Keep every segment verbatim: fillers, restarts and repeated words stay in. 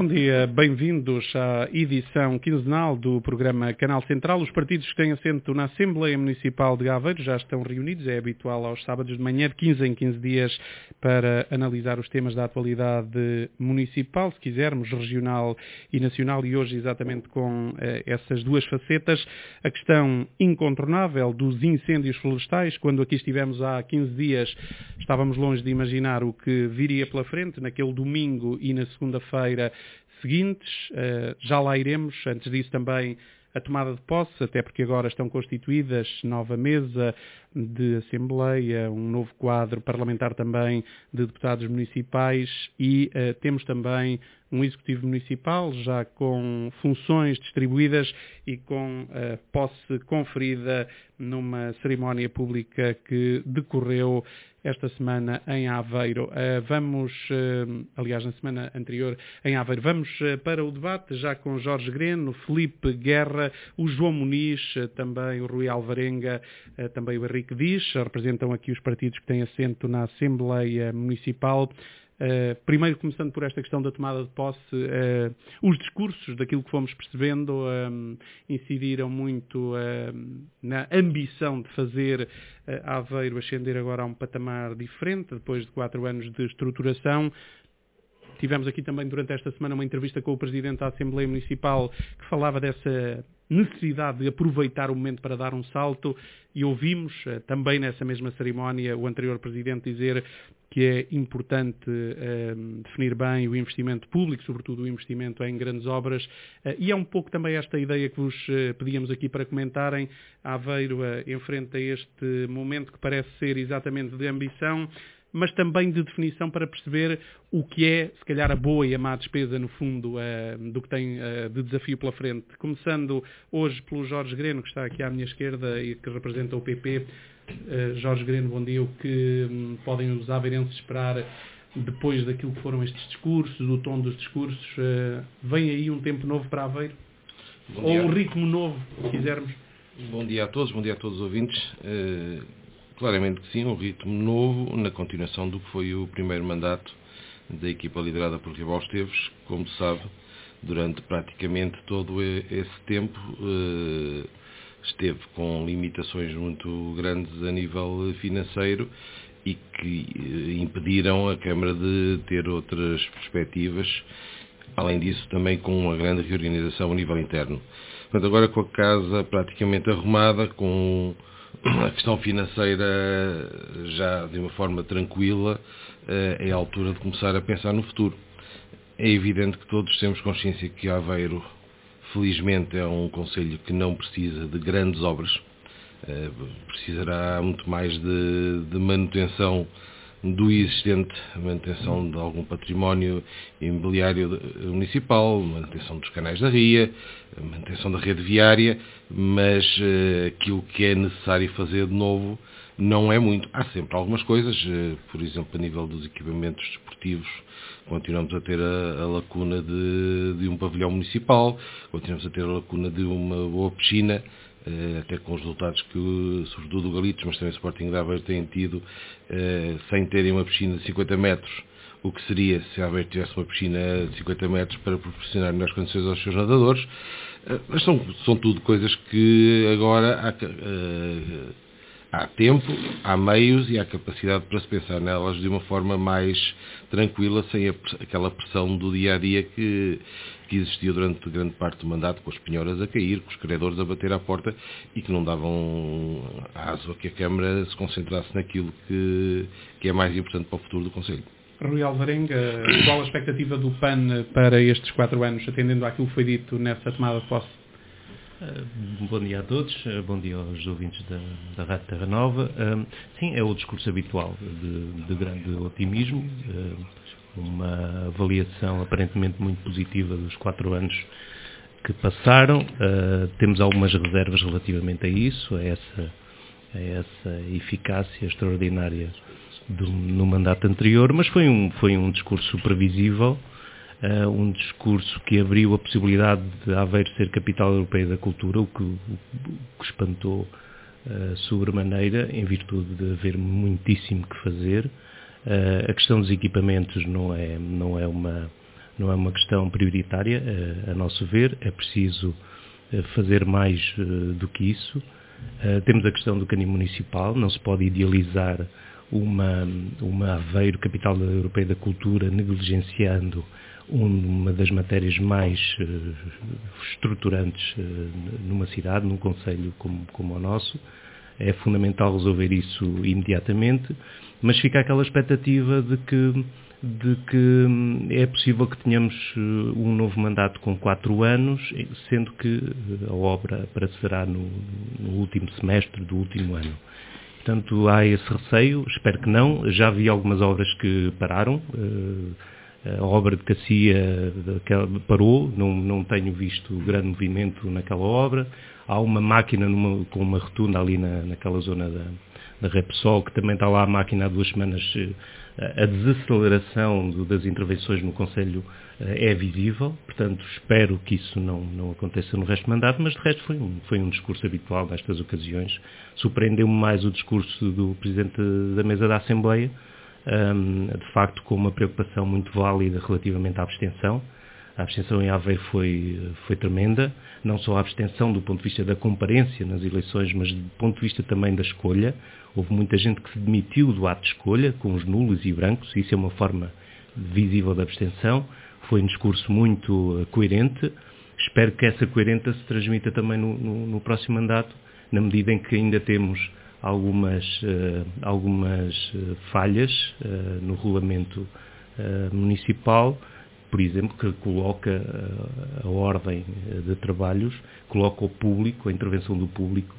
Bom dia, bem-vindos à edição quinzenal do programa Canal Central. Os partidos que têm assento na Assembleia Municipal de Aveiro já estão reunidos, é habitual aos sábados de manhã, de quinze em quinze dias, para analisar os temas da atualidade municipal, se quisermos, regional e nacional, e hoje exatamente com eh, essas duas facetas. A questão incontornável dos incêndios florestais. Quando aqui estivemos há quinze dias, estávamos longe de imaginar o que viria pela frente, naquele domingo e na segunda-feira seguintes. Uh, já lá iremos. Antes disso também a tomada de posse, até porque agora estão constituídas nova mesa de Assembleia, um novo quadro parlamentar também de deputados municipais e uh, temos também um Executivo Municipal já com funções distribuídas e com uh, posse conferida numa cerimónia pública que decorreu esta semana em Aveiro. Uh, vamos, uh, aliás, na semana anterior em Aveiro, vamos uh, para o debate já com Jorge Greno, Filipe Guerra, o João Muniz, uh, também o Rui Alvarenga, uh, também o Henrique Dias, representam aqui os partidos que têm assento na Assembleia Municipal. Uh, primeiro, começando por esta questão da tomada de posse, uh, os discursos daquilo que fomos percebendo um, incidiram muito uh, na ambição de fazer uh, Aveiro ascender agora a um patamar diferente, depois de quatro anos de estruturação. Tivemos aqui também durante esta semana uma entrevista com o Presidente da Assembleia Municipal que falava dessa necessidade de aproveitar o momento para dar um salto e ouvimos também nessa mesma cerimónia o anterior Presidente dizer que é importante eh, definir bem o investimento público, sobretudo o investimento em grandes obras, eh, e é um pouco também esta ideia que vos eh, pedíamos aqui para comentarem. Aveiro eh, enfrenta este momento que parece ser exatamente de ambição, mas também de definição para perceber o que é, se calhar, a boa e a má despesa, no fundo, uh, do que tem uh, de desafio pela frente. Começando hoje pelo Jorge Greno, que está aqui à minha esquerda e que representa o P P. Uh, Jorge Greno, bom dia. O que um, podem os aveirenses esperar depois daquilo que foram estes discursos, o tom dos discursos? Uh, vem aí um tempo novo para Aveiro? Bom Ou dia. Um ritmo novo, se quisermos? Bom dia a todos, bom dia a todos os ouvintes. Uh... Claramente que sim, um ritmo novo na continuação do que foi o primeiro mandato da equipa liderada por Ribal Esteves. Como se sabe, durante praticamente todo esse tempo eh, esteve com limitações muito grandes a nível financeiro e que eh, impediram a Câmara de ter outras perspectivas. Além disso, também com uma grande reorganização a nível interno. Portanto, agora com a casa praticamente arrumada, com a questão financeira já de uma forma tranquila, é a altura de começar a pensar no futuro. É evidente que todos temos consciência que Aveiro, felizmente, é um concelho que não precisa de grandes obras, precisará muito mais de, de manutenção do existente, manutenção de algum património imobiliário municipal, manutenção dos canais da ria, manutenção da rede viária, mas uh, aquilo que é necessário fazer de novo não é muito. Há sempre algumas coisas, uh, por exemplo, a nível dos equipamentos desportivos, continuamos a ter a, a lacuna de, de um pavilhão municipal, continuamos a ter a lacuna de uma boa piscina, até com os resultados que, sobretudo o Galitos, mas também o Sporting de Aveiro têm tido, sem terem uma piscina de cinquenta metros, o que seria se a Aveiro tivesse uma piscina de cinquenta metros para proporcionar melhores condições aos seus nadadores. Mas são, são tudo coisas que agora há, há tempo, há meios e há capacidade para se pensar nelas de uma forma mais tranquila, sem a, aquela pressão do dia-a-dia que que existiu durante grande parte do mandato, com as penhoras a cair, com os credores a bater à porta e que não davam aso a que a Câmara se concentrasse naquilo que, que é mais importante para o futuro do Concelho. Rui Alvarenga, qual a expectativa do P A N para estes quatro anos, atendendo àquilo que foi dito nessa tomada de posse? Uh, bom dia a todos, uh, bom dia aos ouvintes da, da Rádio Terra Nova. Uh, sim, é o discurso habitual de, de grande otimismo, uh, uma avaliação aparentemente muito positiva dos quatro anos que passaram. Uh, temos algumas reservas relativamente a isso, a essa, a essa eficácia extraordinária do, no mandato anterior, mas foi um, foi um discurso previsível, uh, um discurso que abriu a possibilidade de Aveiro ser capital europeia da cultura, o que, o que espantou uh, sobremaneira, em virtude de haver muitíssimo que fazer. Uh, a questão dos equipamentos não é, não é uma não é uma questão prioritária, a nosso ver, é preciso fazer mais do que isso. Temos a questão do canil municipal, não se pode idealizar uma, uma Aveiro, capital europeia da cultura, negligenciando uma das matérias mais uh, estruturantes uh, numa cidade, num concelho como, como o nosso. É fundamental resolver isso imediatamente, mas fica aquela expectativa de que, de que é possível que tenhamos uh, um novo mandato com quatro anos, sendo que a obra aparecerá no, no último semestre do último ano. Portanto, há esse receio, espero que não. Já vi algumas obras que pararam. Uh, A obra de Cacia parou, não, não tenho visto grande movimento naquela obra. Há uma máquina numa, com uma rotunda ali na, naquela zona da, da Repsol, que também está lá a máquina há duas semanas. A desaceleração do, das intervenções no Conselho é visível, portanto espero que isso não, não aconteça no resto do mandato, mas de resto foi um, foi um discurso habitual nestas ocasiões. Surpreendeu-me mais o discurso do Presidente da Mesa da Assembleia, Um, de facto com uma preocupação muito válida relativamente à abstenção. A abstenção em Aveiro foi, foi tremenda, não só a abstenção do ponto de vista da comparência nas eleições, mas do ponto de vista também da escolha. Houve muita gente que se demitiu do ato de escolha, com os nulos e brancos, isso é uma forma visível da abstenção. Foi um discurso muito coerente. Espero que essa coerência se transmita também no, no, no próximo mandato, na medida em que ainda temos algumas, uh, algumas uh, falhas uh, no regulamento uh, municipal, por exemplo, que coloca uh, a ordem de trabalhos, coloca o público, a intervenção do público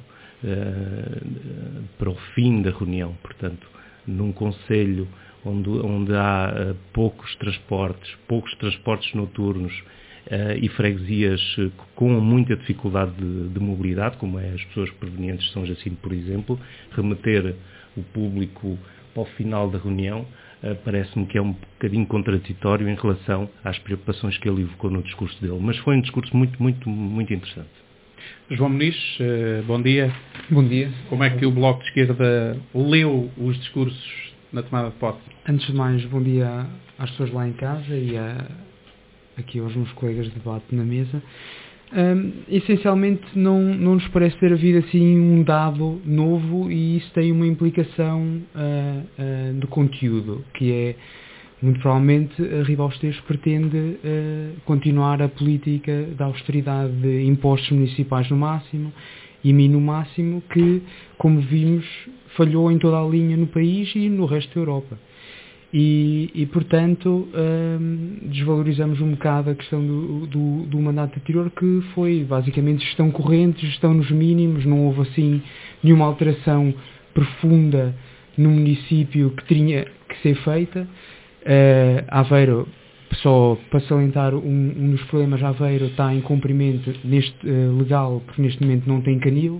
uh, para o fim da reunião. Portanto, num concelho onde, onde há uh, poucos transportes, poucos transportes noturnos, Uh, e freguesias uh, com muita dificuldade de, de mobilidade, como é as pessoas provenientes de São Jacinto, por exemplo, remeter o público para o final da reunião uh, parece-me que é um bocadinho contraditório em relação às preocupações que ele evocou no discurso dele. Mas foi um discurso muito, muito, muito interessante. João Muniz, uh, bom dia. Bom dia. Como é que o Bloco de Esquerda leu os discursos na tomada de posse? Antes de mais, bom dia às pessoas lá em casa e a aqui aos meus colegas de debate na mesa. Um, essencialmente não, não nos parece ter havido assim um dado novo, e isso tem uma implicação uh, uh, do conteúdo, que é, muito provavelmente, a Riba aos Teves pretende uh, continuar a política da austeridade de impostos municipais no máximo e M I no máximo, que, como vimos, falhou em toda a linha no país e no resto da Europa. E, e, portanto, hum, desvalorizamos um bocado a questão do, do, do mandato anterior, que foi basicamente gestão corrente, gestão nos mínimos, não houve assim nenhuma alteração profunda no município que tinha que ser feita. Uh, Aveiro, só para salientar, um, um dos problemas, Aveiro está em cumprimento neste, uh, legal, porque neste momento não tem canil.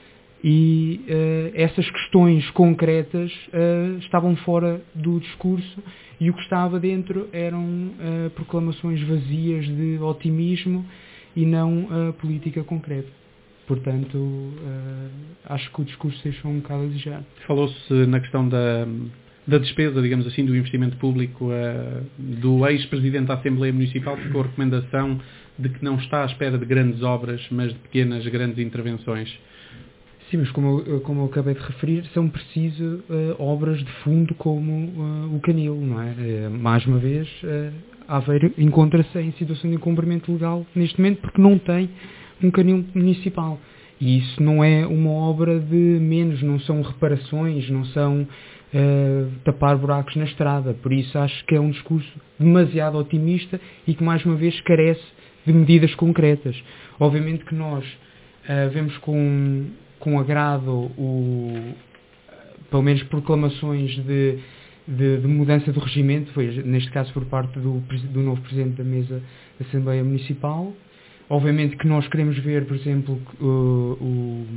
E uh, essas questões concretas uh, estavam fora do discurso, e o que estava dentro eram uh, proclamações vazias de otimismo e não uh, política concreta. Portanto, uh, acho que o discurso deixou um bocado a desejar. Falou-se na questão da, da despesa, digamos assim, do investimento público uh, do ex-presidente da Assembleia Municipal, ficou a recomendação de que não está à espera de grandes obras, mas de pequenas, grandes intervenções. Sim, mas como eu, como eu acabei de referir, são precisas uh, obras de fundo como uh, o canil, não é? Uh, mais uma vez, uh, Aveiro encontra-se em situação de incumprimento legal neste momento, porque não tem um canil municipal. E isso não é uma obra de menos, não são reparações, não são uh, tapar buracos na estrada. Por isso acho que é um discurso demasiado otimista e que, mais uma vez, carece de medidas concretas. Obviamente que nós uh, vemos com... com agrado, o, pelo menos proclamações de, de, de mudança do regimento, foi neste caso por parte do, do novo Presidente da Mesa da Assembleia Municipal. Obviamente que nós queremos ver, por exemplo, o, o,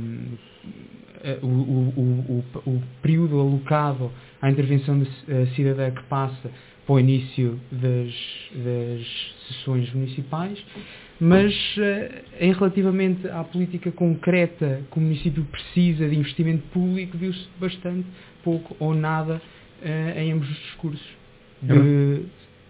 o, o, o, o período alocado à intervenção de, uh, cidadã que passa para o início das, das sessões municipais. Mas, em relativamente à política concreta que o município precisa de investimento público, viu-se bastante pouco ou nada uh, em ambos os discursos. De,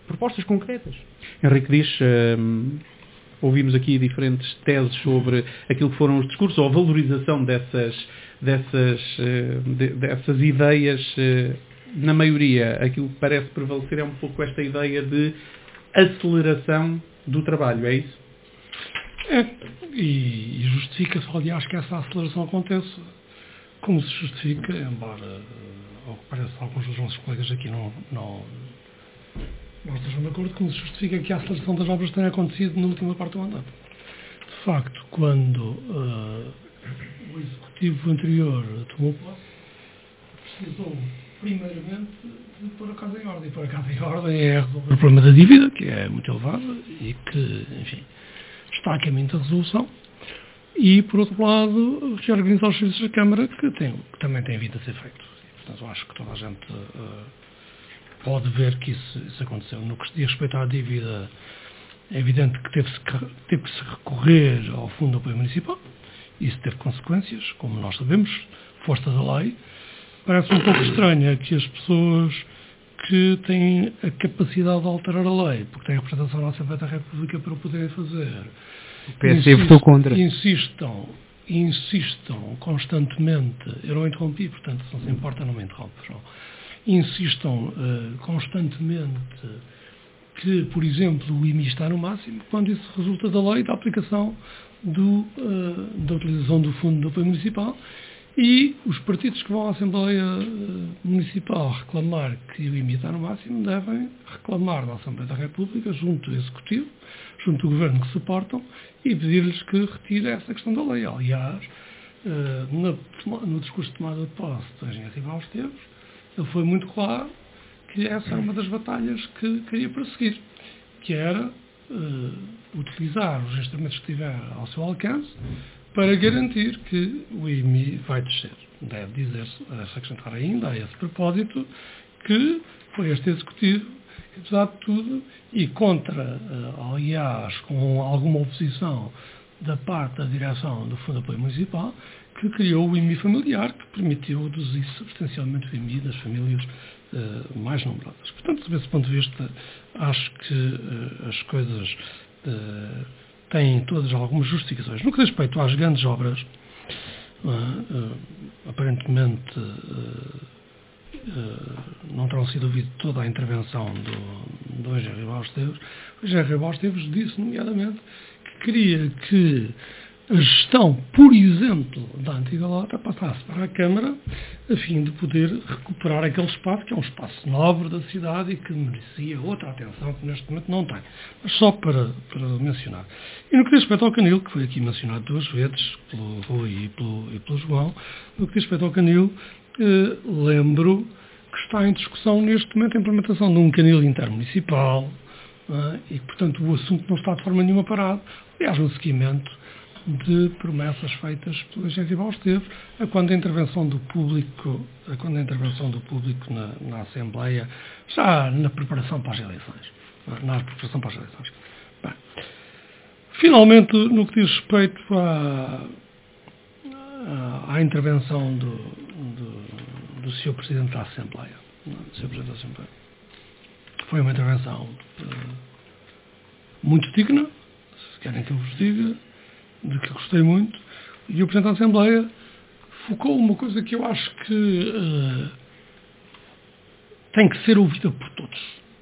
propostas concretas. Henrique diz, hum, ouvimos aqui diferentes teses sobre aquilo que foram os discursos, ou a valorização dessas, dessas, de, dessas ideias. Na maioria, aquilo que parece prevalecer é um pouco esta ideia de aceleração do trabalho, é isso? É, e, e justifica-se, aliás, que essa aceleração aconteça, como se justifica, embora, ao que parece, alguns dos nossos colegas aqui não, não, não estejam de acordo, como se justifica que a aceleração das obras tenha acontecido na última parte do mandato. De facto, quando uh, o Executivo anterior tomou posse, precisou, primeiramente, de pôr a casa em ordem. E pôr a casa em ordem é resolver o problema da dívida, que é muito elevada e que, enfim, está a caminho da resolução. E, por outro lado, reorganizar os serviços da Câmara, que, tem, que também tem vindo a ser feito. E, portanto, eu acho que toda a gente uh, pode ver que isso, isso aconteceu. No que se diz respeito à dívida, é evidente que teve-se teve que se recorrer ao Fundo de Apoio Municipal. Isso teve consequências, como nós sabemos, força da lei. Parece um pouco estranho que as pessoas que têm a capacidade de alterar a lei, porque têm a representação na Assembleia da República para o poderem fazer, o P S D votou contra. Insistam, insistam constantemente, eu não interrompi, portanto, se não se importa, não me interrompe, não. Insistam uh, constantemente que, por exemplo, o I M I está no máximo, quando isso resulta da lei da aplicação do, uh, da utilização do Fundo de Apoio Municipal. E os partidos que vão à Assembleia Municipal reclamar que o I M I está no máximo devem reclamar da Assembleia da República, junto do Executivo, junto do Governo que suportam, e pedir-lhes que retire essa questão da lei. Aliás, no discurso de tomada de posse do engenheiro Ribal Esteves, ele foi muito claro que essa era uma das batalhas que queria prosseguir, que era uh, utilizar os instrumentos que tiver ao seu alcance para garantir que o I M I vai descer. Deve dizer-se, deve-se acrescentar ainda a esse propósito, que foi este Executivo, apesar de tudo, e contra, aliás, com alguma oposição da parte da direção do Fundo de Apoio Municipal, que criou o I M I familiar, que permitiu reduzir substancialmente o I M I das famílias uh, mais numerosas. Portanto, desse ponto de vista, acho que uh, as coisas uh, têm todas algumas justificações. No que diz respeito às grandes obras, uh, uh, aparentemente uh, uh, não terão sido ouvido toda a intervenção do, do engenheiro Ribal Esteves. O engenheiro Ribal Esteves disse, nomeadamente, que queria que a gestão, por exemplo, da antiga lota passasse para a Câmara a fim de poder recuperar aquele espaço, que é um espaço nobre da cidade e que merecia outra atenção que neste momento não tem. Mas só para, para mencionar. E no que diz respeito ao Canil, que foi aqui mencionado duas vezes, pelo Rui e pelo, e pelo João, no que diz respeito ao Canil, eh, lembro que está em discussão neste momento a implementação de um canil intermunicipal eh, e que, portanto, o assunto não está de forma nenhuma parado. Aliás, no seguimento de promessas feitas pelo engenheiro Ribal Esteves, a quando a intervenção do público, a quando a intervenção do público na, na Assembleia, já na preparação para as eleições. Na preparação para as eleições. Bem, finalmente, no que diz respeito à, à, à intervenção do, do, do senhor Presidente da Assembleia, do senhor Presidente da Assembleia, foi uma intervenção uh, muito digna, se querem que eu vos diga, de que gostei muito, e o Presidente da Assembleia focou uma coisa que eu acho que uh, tem que ser ouvida por todos.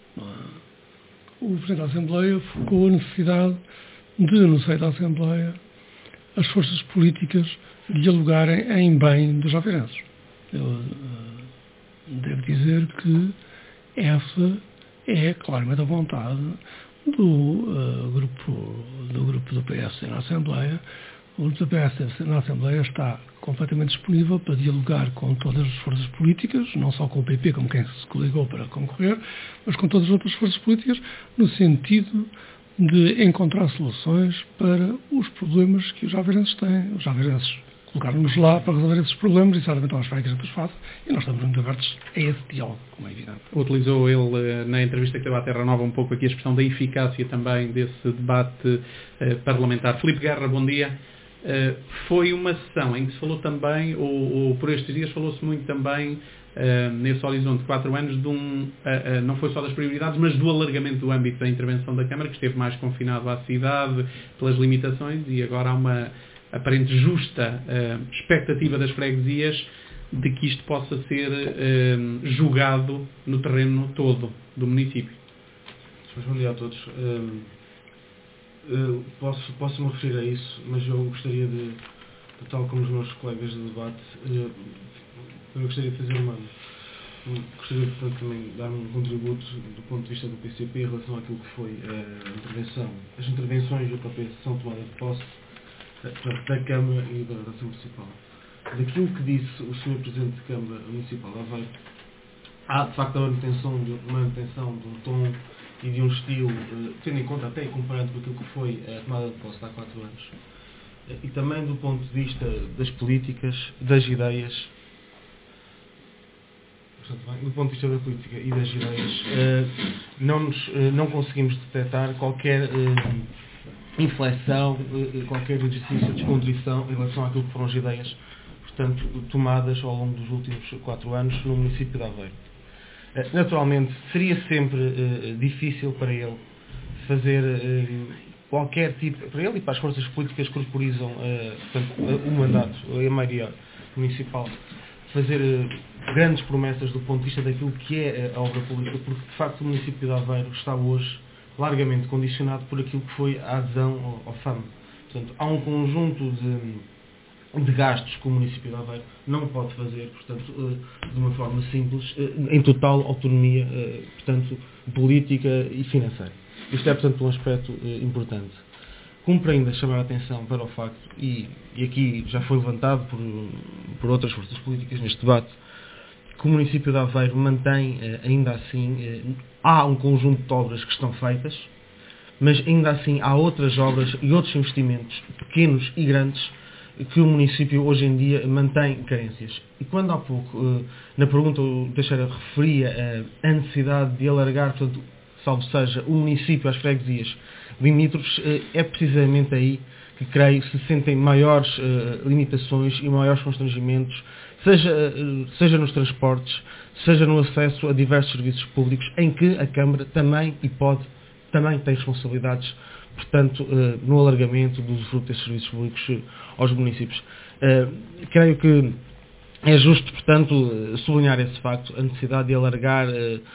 O Presidente da Assembleia focou a necessidade de, no seio da Assembleia, as forças políticas dialogarem em bem dos javeirenses. Eu uh, devo dizer que essa é claramente a vontade do, uh, grupo, do grupo do P S na Assembleia. O grupo do P S na Assembleia está completamente disponível para dialogar com todas as forças políticas, não só com o P P, como quem se coligou para concorrer, mas com todas as outras forças políticas, no sentido de encontrar soluções para os problemas que os javeirenses têm. Os javeirenses colocaram-nos lá para resolver esses problemas e certamente vamos esperar que a gente os faça, e nós estamos muito abertos a esse diálogo, como é evidente. Utilizou ele, na entrevista que teve à Terra Nova, um pouco aqui a expressão da eficácia também desse debate eh, parlamentar. Filipe Guerra, bom dia. Uh, foi uma sessão em que se falou também, ou, ou por estes dias falou-se muito também, uh, nesse horizonte de quatro anos, de um, uh, uh, não foi só das prioridades, mas do alargamento do âmbito da intervenção da Câmara, que esteve mais confinado à cidade pelas limitações, e agora há uma aparente justa uh, expectativa das freguesias de que isto possa ser uh, julgado no terreno todo do município. Bom dia a todos. Uh, uh, posso, posso me referir a isso, mas eu gostaria de, de tal como os meus colegas de debate, uh, eu gostaria de fazer uma... Gostaria, portanto, também de dar um contributo do ponto de vista do P C P em relação àquilo que foi a intervenção, as intervenções e a própria sessão tomada de posse da Câmara e da Assembleia Municipal. Daquilo que disse o senhor Presidente de Câmara Municipal de Aveiro, há de facto a manutenção de, manutenção de um tom e de um estilo, tendo em conta até e comparando com aquilo que foi a tomada de posse há quatro anos, e também do ponto de vista das políticas, das ideias, do ponto de vista da política e das ideias, não, nos, não conseguimos detectar qualquer inflexão, qualquer exercício de descontrição em relação àquilo que foram as ideias, portanto, tomadas ao longo dos últimos quatro anos no município de Aveiro. Naturalmente, seria sempre uh, difícil para ele fazer uh, qualquer tipo, para ele e para as forças políticas que corporizam uh, portanto, uh, o mandato, a maioria municipal, fazer uh, grandes promessas do ponto de vista daquilo que é a obra pública, porque de facto o município de Aveiro está hoje largamente condicionado por aquilo que foi a adesão ao, ao F A M. Portanto, há um conjunto de, de gastos que o município de Aveiro não pode fazer, portanto, de uma forma simples, em total autonomia, portanto, política e financeira. Isto é, portanto, um aspecto importante. Cumpre ainda chamar a atenção para o facto, e, e aqui já foi levantado por, por outras forças políticas neste debate, que o município de Aveiro mantém, ainda assim, há um conjunto de obras que estão feitas, mas ainda assim há outras obras e outros investimentos, pequenos e grandes, que o município hoje em dia mantém carências. E quando há pouco, na pergunta, o Teixeira referia a necessidade de alargar, portanto, salvo seja, o município às freguesias limítrofes, é precisamente aí que, creio, se sentem maiores limitações e maiores constrangimentos, seja, seja nos transportes, seja no acesso a diversos serviços públicos, em que a Câmara também e pode, também tem responsabilidades, portanto, no alargamento do usufruto desses serviços públicos aos municípios. Creio que é justo, portanto, sublinhar esse facto, a necessidade de alargar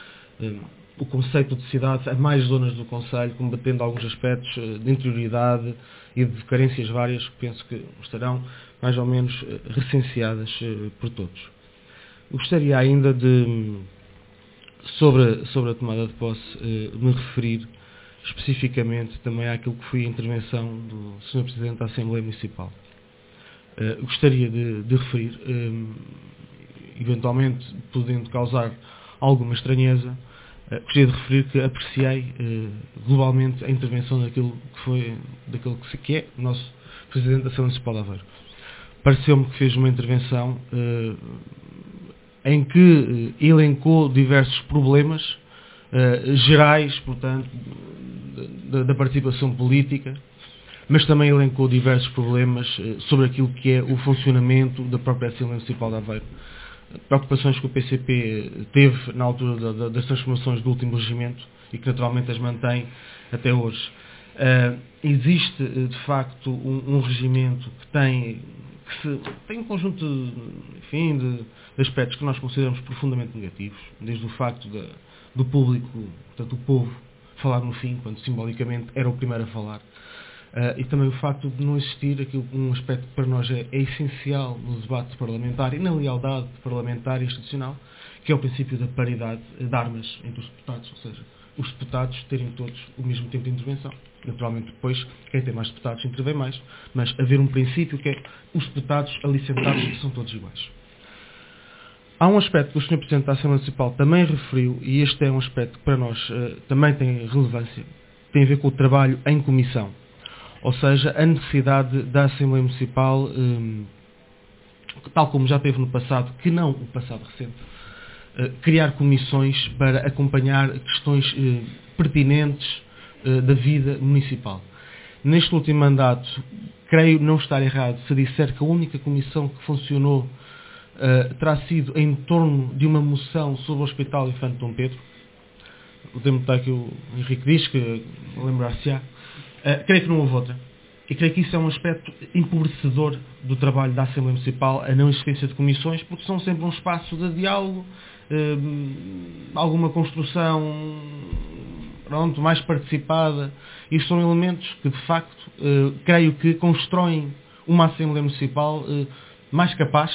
o conceito de cidade a mais zonas do concelho, combatendo alguns aspectos de interioridade e de carências várias que penso que estarão mais ou menos recenseadas por todos. Gostaria ainda de, sobre, sobre a tomada de posse, me referir especificamente também àquilo que foi a intervenção do senhor Presidente da Assembleia Municipal. Gostaria de, de referir, eventualmente podendo causar alguma estranheza, gostaria de referir que apreciei globalmente a intervenção daquilo que foi, daquilo que é o nosso Presidente da Assembleia Municipal de Aveiro. Pareceu-me que fez uma intervenção uh, em que uh, elencou diversos problemas uh, gerais, portanto, da, da participação política, mas também elencou diversos problemas uh, sobre aquilo que é o funcionamento da própria Assembleia Municipal de Aveiro. Preocupações que o P C P teve na altura da, da, das transformações do último regimento e que naturalmente as mantém até hoje. Uh, existe, de facto, um, um regimento que tem... que se, tem um conjunto de, enfim, de, de aspectos que nós consideramos profundamente negativos, desde o facto de, do público, portanto o povo, falar no fim, quando simbolicamente era o primeiro a falar, uh, e também o facto de não existir aquilo, um aspecto que para nós é, é essencial no debate parlamentar e na lealdade parlamentar e institucional, que é o princípio da paridade de armas entre os deputados, ou seja, os deputados terem todos o mesmo tempo de intervenção. Naturalmente depois, quem tem mais deputados intervém mais, mas haver um princípio que é os deputados ali sentados são todos iguais. Há um aspecto que o senhor Presidente da Assembleia Municipal também referiu, e este é um aspecto que para nós uh, também tem relevância, tem a ver com o trabalho em comissão. Ou seja, a necessidade da Assembleia Municipal, um, tal como já teve no passado, que não o passado recente, uh, criar comissões para acompanhar questões uh, pertinentes da vida municipal. neste último mandato, creio não estar errado se disser que a única comissão que funcionou uh, terá sido em torno de uma moção sobre o Hospital Infante Dom Pedro. O deputado que o Henrique diz, que lembrar-se-á. Uh, creio que não houve outra. E creio que isso é um aspecto empobrecedor do trabalho da Assembleia Municipal, a não existência de comissões, porque são sempre um espaço de diálogo, uh, alguma construção pronto, mais participada. Isto são elementos que, de facto, uh, creio que constroem uma Assembleia Municipal uh, mais capaz,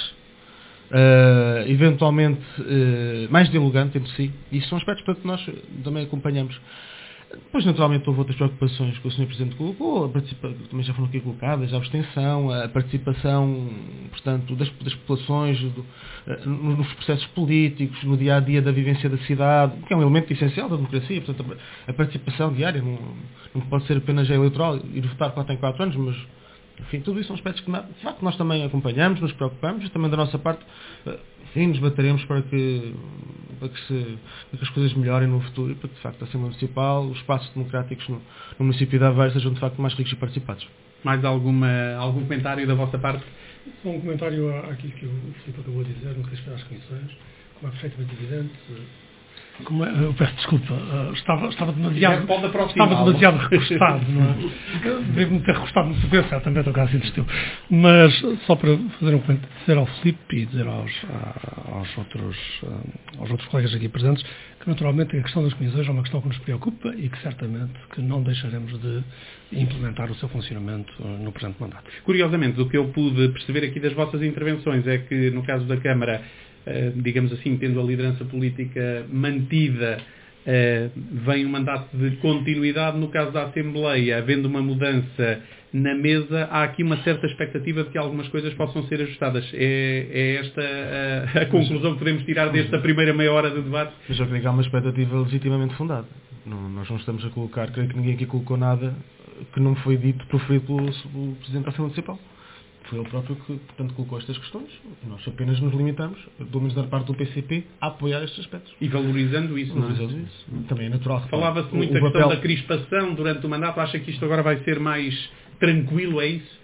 uh, eventualmente uh, mais dialogante entre si. E isso são aspectos para que nós também acompanhamos. Depois, naturalmente, houve outras preocupações que o senhor Presidente colocou, a participa... também já foram aqui colocadas, a abstenção, a participação, portanto, das, das populações do, nos processos políticos, no dia-a-dia da vivência da cidade, que é um elemento essencial da democracia, portanto, a participação diária não, não pode ser apenas a eleitoral, ir votar quatro em quatro anos, mas, enfim, tudo isso são aspectos que, de facto, nós também acompanhamos, nos preocupamos, e também da nossa parte, enfim, nos bateremos para que, para que, se, para que as coisas melhorem no futuro e para que, de facto, a Assembleia Municipal, os espaços democráticos no, no município de Aveiro sejam, de facto, mais ricos e participados. Mais alguma, algum comentário da vossa parte? Só um comentário àquilo que o Filipe acabou de dizer no que respeita às comissões, como é perfeitamente evidente. Como é, eu peço desculpa, uh, estava, estava demasiado, estava demasiado recostado, não é? Devo-me ter recostado no super, certamente, o caso insistiu. Mas, só para fazer um comentário, dizer ao Filipe e dizer aos, aos, outros, aos outros colegas aqui presentes, que naturalmente a questão das comissões é uma questão que nos preocupa e que certamente que não deixaremos de implementar o seu funcionamento no presente mandato. Curiosamente, o que eu pude perceber aqui das vossas intervenções é que, no caso da Câmara, Uh, digamos assim, tendo a liderança política mantida, uh, vem um mandato de continuidade. No caso da Assembleia, havendo uma mudança na mesa, há aqui uma certa expectativa de que algumas coisas possam ser ajustadas. É, é esta a, a conclusão que podemos tirar desta primeira meia hora de debate? Mas eu creio que há uma expectativa legitimamente fundada. Não, nós não estamos a colocar, creio que ninguém aqui colocou nada que não foi dito, proferido pelo, pelo Presidente da Assembleia Municipal. Foi ele próprio que, portanto, colocou estas questões. Nós apenas nos limitamos, pelo menos da parte do P C P, a apoiar estes aspectos. E valorizando isso, Valorizando não é? isso. Também é natural. Falava-se muito da questão papel... da crispação durante o mandato. Acha que isto agora vai ser mais tranquilo, é isso?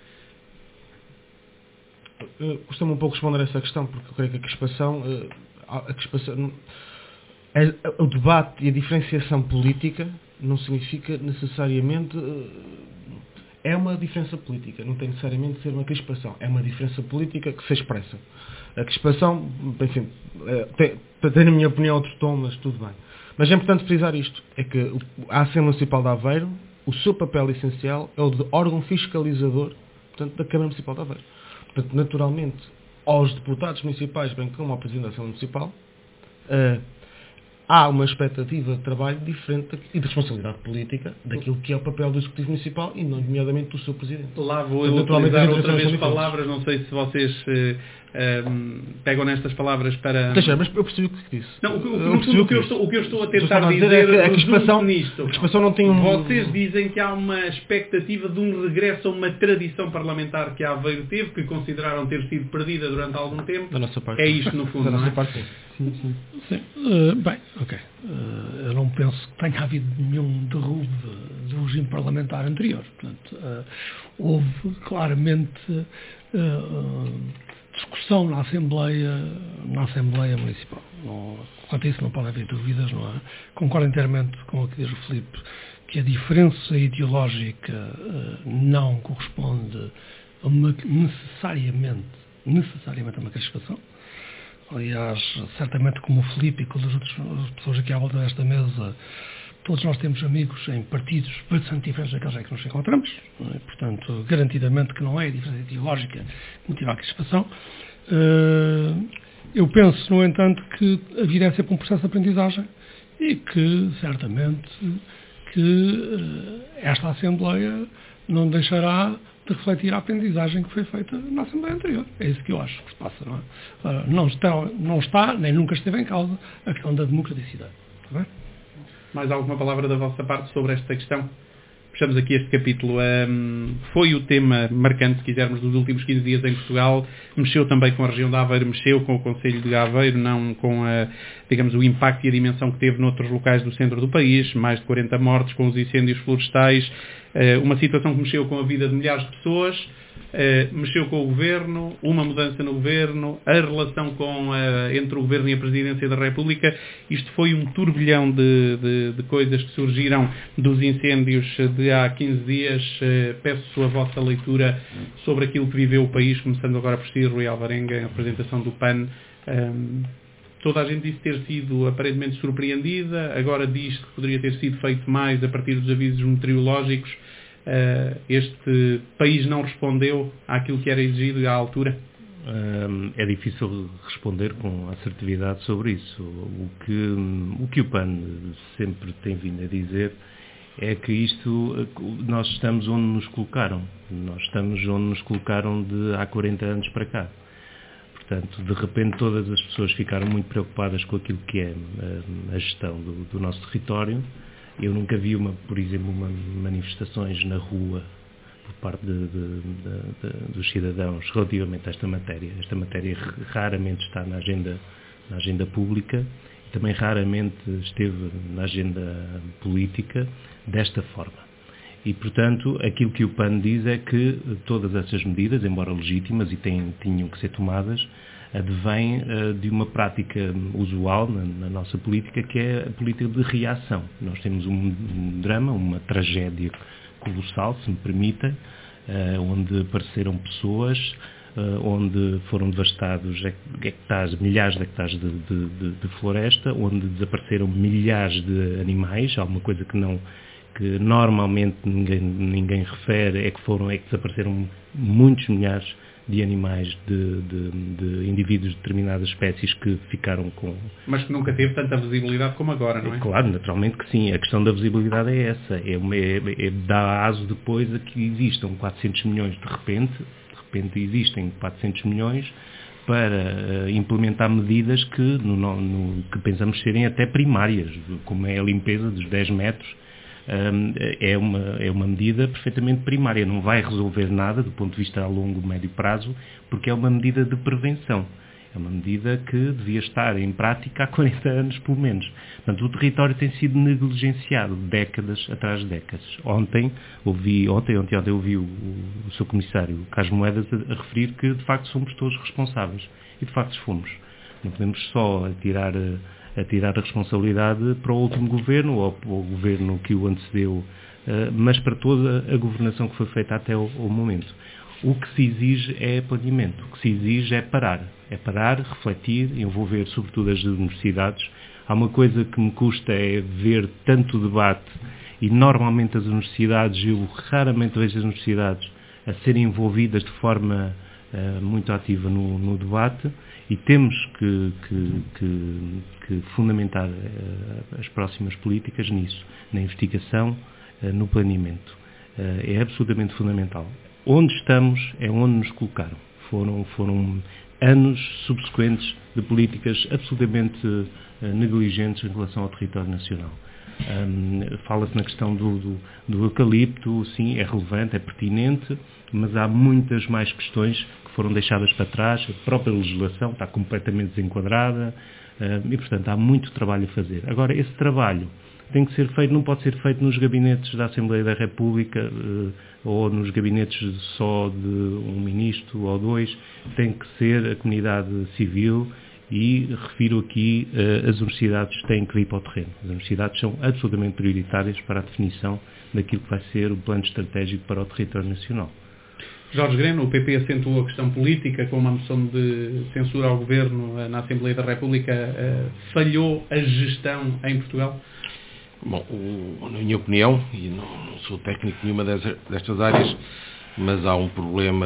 Custa-me um pouco responder a essa questão, porque eu creio que a crispação... A crispação o debate e a diferenciação política não significa necessariamente... É uma diferença política, não tem necessariamente de ser uma crispação. É uma diferença política que se expressa. A crispação, enfim, tem, tem na minha opinião outro tom, mas tudo bem. Mas é importante frisar isto, é que a Assembleia Municipal de Aveiro, o seu papel essencial é o de órgão fiscalizador, portanto, da Câmara Municipal de Aveiro. Portanto, naturalmente, aos deputados municipais, bem como ao Presidente da Assembleia Municipal, uh, há uma expectativa de trabalho diferente e de responsabilidade política daquilo que é o papel do Executivo Municipal e, nomeadamente, do seu Presidente. Lá vou eu utilizar outra vez palavras, não sei se vocês uh, um, pegam nestas palavras para... Deixa, mas eu percebi o que disse. Não, o, o, eu percebi o, que eu estou, o que eu estou a tentar dizer, dizer é que a crispação, nisto. A crispação não tem um... Vocês dizem que há uma expectativa de um regresso a uma tradição parlamentar que a Aveiro teve, que consideraram ter sido perdida durante algum tempo. Da nossa parte. É isto, no fundo, da nossa não é? parte, sim. Sim, sim. sim. Uh, bem, ok. Uh, eu não penso que tenha havido nenhum derrube do regime parlamentar anterior. Portanto, uh, houve claramente uh, discussão na Assembleia, na Assembleia Municipal. Não, quanto a isso não pode haver dúvidas, não é? Concordo inteiramente com o que diz o Filipe, que a diferença ideológica uh, não corresponde a uma, necessariamente, necessariamente a uma crispação. Aliás, certamente como o Filipe e com as outras pessoas aqui à volta desta mesa, todos nós temos amigos em partidos bastante diferentes daqueles em que nos encontramos. É? Portanto, garantidamente que não é a diferença ideológica que motiva a crispação. Eu penso, no entanto, que a vida é sempre um processo de aprendizagem e que, certamente, que esta Assembleia não deixará de refletir a aprendizagem que foi feita na Assembleia anterior. É isso que eu acho que se passa, não é? Não está, não está, nem nunca esteve em causa, a questão da democraticidade. Está bem? Mais alguma palavra da vossa parte sobre esta questão? fechamos aqui este capítulo. Um, foi o tema marcante, se quisermos, dos últimos quinze dias em Portugal. Mexeu também com a região de Aveiro, mexeu com o Concelho de Aveiro, não com a, digamos, o impacto e a dimensão que teve noutros locais do centro do país. Mais de quarenta mortes com os incêndios florestais. Uh, uma situação que mexeu com a vida de milhares de pessoas. Uh, mexeu com o Governo, uma mudança no Governo, a relação com, uh, entre o Governo e a Presidência da República. Isto foi um turbilhão de, de, de coisas que surgiram dos incêndios de há quinze dias. Uh, peço a vossa leitura sobre aquilo que viveu o país, começando agora por si, Rui Alvarenga, em apresentação do P A N. Um, toda a gente disse ter sido aparentemente surpreendida, agora diz que poderia ter sido feito mais a partir dos avisos meteorológicos. Uh, este país não respondeu àquilo que era exigido à altura? Um, é difícil responder com assertividade sobre isso. O que o, que o P A N sempre tem vindo a dizer é que isto, nós estamos onde nos colocaram. Nós estamos onde nos colocaram de há quarenta anos para cá. Portanto, de repente todas as pessoas ficaram muito preocupadas com aquilo que é a, a gestão do, do nosso território. Eu nunca vi, uma, por exemplo, uma manifestações na rua por parte de, de, de, de, dos cidadãos relativamente a esta matéria. Esta matéria raramente está na agenda, na agenda pública e também raramente esteve na agenda política desta forma. E, portanto, aquilo que o P A N diz é que todas essas medidas, embora legítimas e têm, tinham que ser tomadas, advém uh, de uma prática usual na, na nossa política, que é a política de reação. Nós temos um, um drama, uma tragédia colossal, se me permitem, uh, onde apareceram pessoas, uh, onde foram devastados hectares, milhares de hectares de, de, de, de floresta, onde desapareceram milhares de animais, alguma coisa que não que normalmente ninguém, ninguém refere, é que foram, é que desapareceram muitos milhares de animais, de, de, de indivíduos de determinadas espécies que ficaram com... Mas que nunca teve tanta visibilidade como agora, não é? Claro, naturalmente que sim. A questão da visibilidade é essa. É, uma, é, é dar aso depois a que existam quatrocentos milhões de repente, de repente existem quatrocentos milhões para uh, implementar medidas que, no, no, que pensamos serem até primárias, como é a limpeza dos dez metros. Um, é, uma, é uma medida perfeitamente primária, não vai resolver nada do ponto de vista a longo, médio prazo, porque é uma medida de prevenção. É uma medida que devia estar em prática há quarenta anos, pelo menos. Portanto, o território tem sido negligenciado décadas atrás de décadas. Ontem, ouvi, ontem, ontem, ontem ouvi o, o seu comissário, Carlos Moedas, a, a referir que, de facto, somos todos responsáveis. E, de facto, fomos. Não podemos só tirar... a tirar a responsabilidade para o último governo ou para o governo que o antecedeu, mas para toda a governação que foi feita até o, o momento. O que se exige é planeamento, o que se exige é parar. É parar, refletir, envolver sobretudo as universidades. Há uma coisa que me custa é ver tanto debate e normalmente as universidades, eu raramente vejo as universidades a serem envolvidas de forma uh, muito ativa no, no debate. E temos que, que, que, que fundamentar uh, as próximas políticas nisso, na investigação, uh, no planeamento. Uh, é absolutamente fundamental. Onde estamos é onde nos colocaram. Foram, foram anos subsequentes de políticas absolutamente uh, negligentes em relação ao território nacional. Um, fala-se na questão do, do, do eucalipto, sim, é relevante, é pertinente, mas há muitas mais questões que foram deixadas para trás. A própria legislação está completamente desenquadrada uh, e, portanto, há muito trabalho a fazer. Agora, esse trabalho tem que ser feito, não pode ser feito nos gabinetes da Assembleia da República uh, ou nos gabinetes só de um ministro ou dois, tem que ser a comunidade civil. E refiro aqui, uh, as universidades têm que vir para o terreno. As universidades são absolutamente prioritárias para a definição daquilo que vai ser o plano estratégico para o território nacional. Jorge Greno, o P P acentuou a questão política com uma moção de censura ao Governo uh, na Assembleia da República. Uh, falhou a gestão em Portugal? Bom, o, na minha opinião, e não, não sou técnico de nenhuma destas, destas áreas, mas há um problema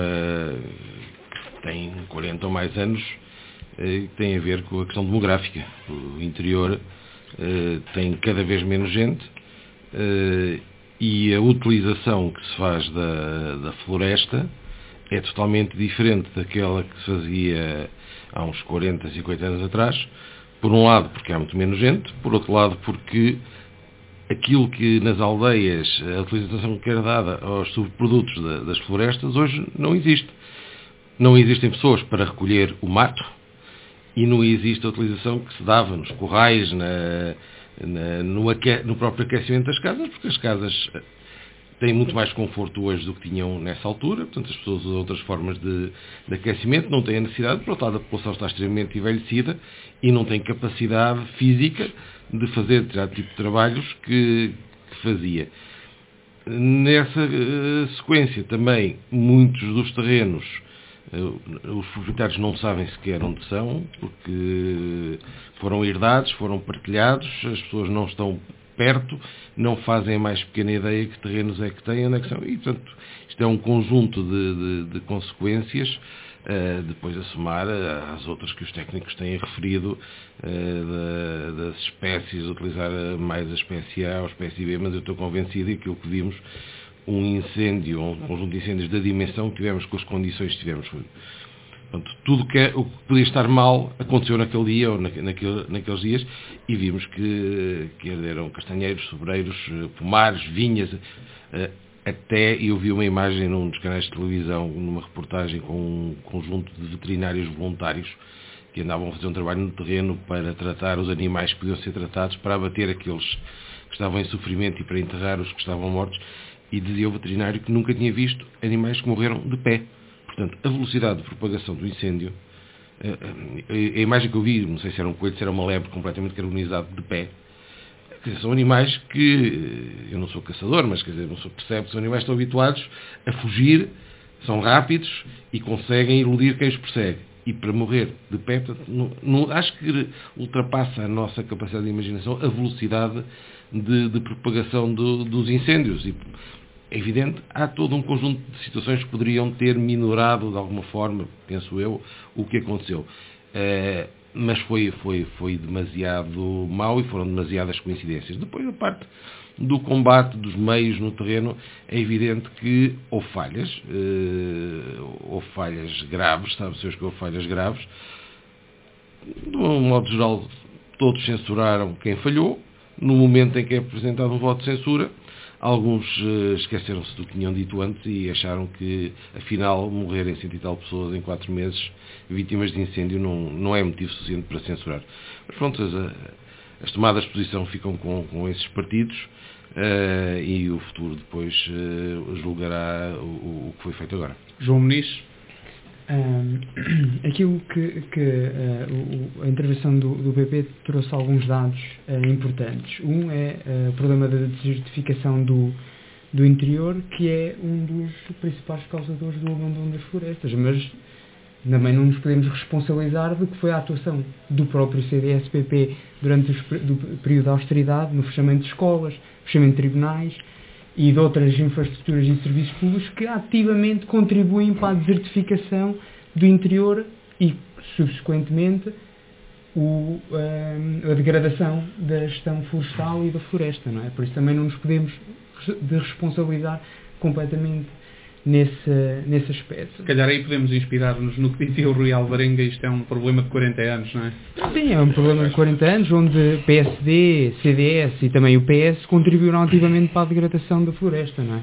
que tem quarenta ou mais anos, que tem a ver com a questão demográfica. O interior uh, tem cada vez menos gente uh, e a utilização que se faz da, da floresta é totalmente diferente daquela que se fazia há uns quarenta, cinquenta anos atrás. Por um lado, porque há muito menos gente, por outro lado, porque aquilo que nas aldeias, a utilização que era dada aos subprodutos da, das florestas, hoje não existe. Não existem pessoas para recolher o mato e não existe a utilização que se dava nos currais, na, na, no, aque, no próprio aquecimento das casas, porque as casas têm muito mais conforto hoje do que tinham nessa altura, portanto as pessoas usam outras formas de, de aquecimento, não têm a necessidade, por outro lado a população está extremamente envelhecida e não tem capacidade física de fazer determinado tipo de trabalhos que, que fazia. Nessa uh, sequência também, muitos dos terrenos, uh, os proprietários não sabem sequer onde são, porque foram herdados, foram partilhados, as pessoas não estão perto, não fazem a mais pequena ideia que terrenos é que têm, onde é que são. E, portanto, isto é um conjunto de, de, de consequências, uh, depois a somar às outras que os técnicos têm referido, uh, da, das espécies, utilizar mais a espécie A ou a espécie B, mas eu estou convencido de que o que vimos, um incêndio, um conjunto de incêndios da dimensão que tivemos, com as condições que tivemos. Portanto, tudo que é, o que podia estar mal aconteceu naquele dia ou naquele, naqueles dias, e vimos que, que arderam castanheiros, sobreiros, pomares, vinhas, até eu vi uma imagem num dos canais de televisão, numa reportagem com um conjunto de veterinários voluntários que andavam a fazer um trabalho no terreno para tratar os animais que podiam ser tratados, para abater aqueles que estavam em sofrimento e para enterrar os que estavam mortos, e dizia o veterinário que nunca tinha visto animais que morreram de pé. Portanto, a velocidade de propagação do incêndio, a, a imagem que eu vi, não sei se era um coelho, se era uma lebre completamente carbonizado de pé, quer dizer, são animais que, eu não sou caçador, mas quer dizer, não sou, percebe, são animais que estão habituados a fugir, são rápidos e conseguem iludir quem os persegue. E para morrer de pé, portanto, não, não, acho que ultrapassa a nossa capacidade de imaginação a velocidade de, de propagação do, dos incêndios. E, é evidente, há todo um conjunto de situações que poderiam ter minorado de alguma forma, penso eu, o que aconteceu. Uh, mas foi, foi, foi demasiado mau e foram demasiadas coincidências. Depois, a parte do combate dos meios no terreno, é evidente que houve falhas, uh, houve falhas graves, sabe-se que houve falhas graves. De um modo geral, todos censuraram quem falhou. No momento em que é apresentado um voto de censura, alguns uh, esqueceram-se do que tinham dito antes e acharam que, afinal, morrerem cento e tal pessoas em quatro meses, vítimas de incêndio, não, não é motivo suficiente para censurar. Mas pronto, as, as tomadas de posição ficam com, com esses partidos uh, e o futuro depois uh, julgará o, o que foi feito agora. João Muniz. Um, aquilo que, que uh, o, a intervenção do, do P P trouxe alguns dados uh, importantes. Um é uh, o problema da desertificação do, do interior, que é um dos principais causadores do abandono das florestas, mas também não nos podemos responsabilizar do que foi a atuação do próprio C D S P P durante o período da austeridade, no fechamento de escolas, fechamento de tribunais e de outras infraestruturas e serviços públicos que ativamente contribuem para a desertificação do interior e, subsequentemente, o, a, a degradação da gestão florestal e da floresta, não é? Por isso também não nos podemos de responsabilizar completamente nesse, nesse aspecto. Se calhar aí podemos inspirar-nos no que dizia o Rui Alvarenga, isto é um problema de quarenta anos, não é? Sim, é um problema de quarenta anos, onde P S D, C D S e também o P S contribuíram ativamente para a degradação da floresta, não é?